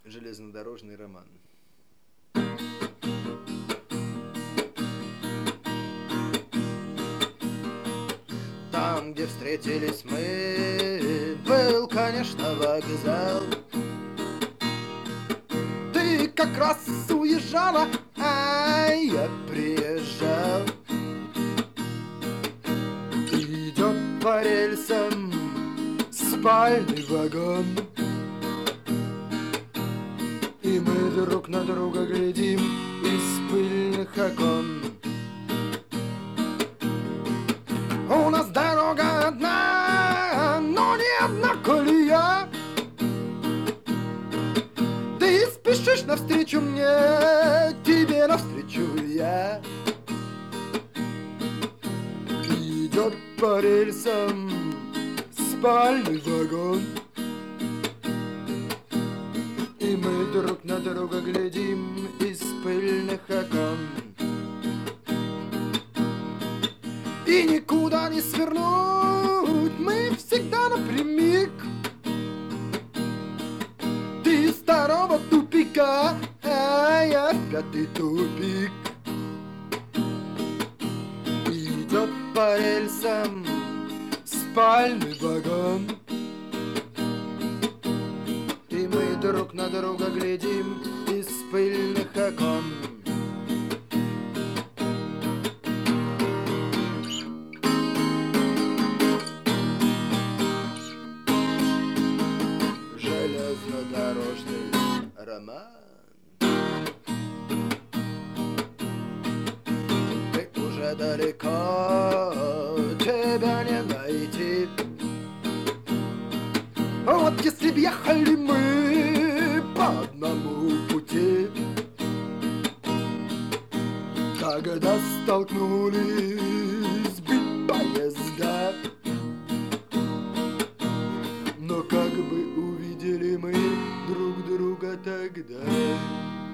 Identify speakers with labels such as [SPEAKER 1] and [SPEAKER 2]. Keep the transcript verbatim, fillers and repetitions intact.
[SPEAKER 1] Железнодорожный роман. Там, где встретились мы, был, конечно, вокзал. Ты как раз уезжала, а я приезжал. Идет по рельсам спальный вагон, и мы друг на друга глядим из пыльных окон. У нас дорога одна, но не одна колея. Ты спешишь навстречу мне, тебе навстречу я. Идет по рельсам спальный вагон, и мы друг на друга глядим из пыльных окон. И никуда не свернуть, мы всегда напрямик. Ты из старого тупика, а я в пятый тупик. Идет по рельсам спальный вагон, и мы друг на друга глядим из пыльных окон. Железнодорожный роман. Ты уже далеко, тебя не найти. Вот если б ехали мы по одному пути, когда столкнулись бы поезда, но как бы увидели мы друг друга тогда.